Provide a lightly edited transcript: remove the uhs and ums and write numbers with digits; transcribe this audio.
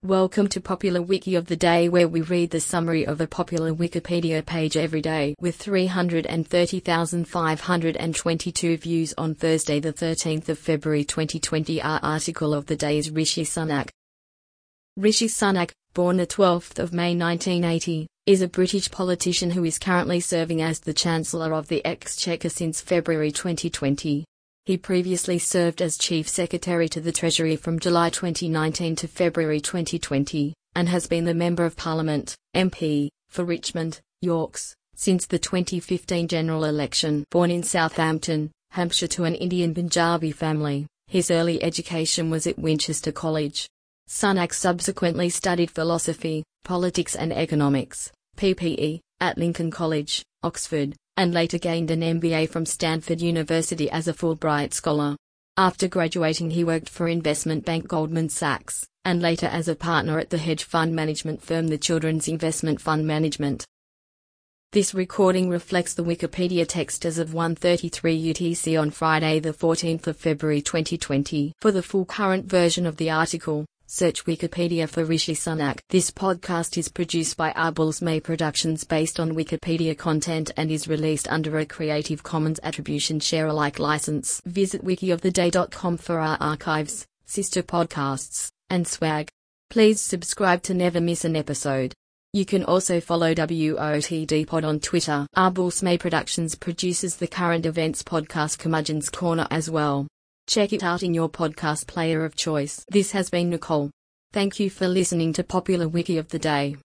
Welcome to Popular Wiki of the Day, where we read the summary of a popular Wikipedia page every day, with 330,522 views on Thursday the 13th of February 2020. Our article of the day is Rishi Sunak. Rishi Sunak, born the 12th of May 1980, is a British politician who is currently serving as the Chancellor of the Exchequer since February 2020. He previously served as Chief Secretary to the Treasury from July 2019 to February 2020, and has been the Member of Parliament, MP, for Richmond, Yorks, since the 2015 general election. Born in Southampton, Hampshire to an Indian Punjabi family, his early education was at Winchester College. Sunak subsequently studied philosophy, politics and economics, PPE, at Lincoln College, Oxford, and later gained an MBA from Stanford University as a Fulbright scholar. After graduating, he worked for investment bank Goldman Sachs, and later as a partner at the hedge fund management firm the Children's Investment Fund Management. This recording reflects the Wikipedia text as of 1:33 UTC on Friday the 14th of February 2020. For the full current version of the article, search Wikipedia for Rishi Sunak. This podcast is produced by Arbul's May Productions based on Wikipedia content and is released under a Creative Commons Attribution Share Alike license. Visit wikioftheday.com for our archives, sister podcasts, and swag. Please subscribe to never miss an episode. You can also follow WOTDpod on Twitter. Arbul's May Productions produces the current events podcast Curmudgeon's Corner as well. Check it out in your podcast player of choice. This has been Nicole. Thank you for listening to Popular Wiki of the Day.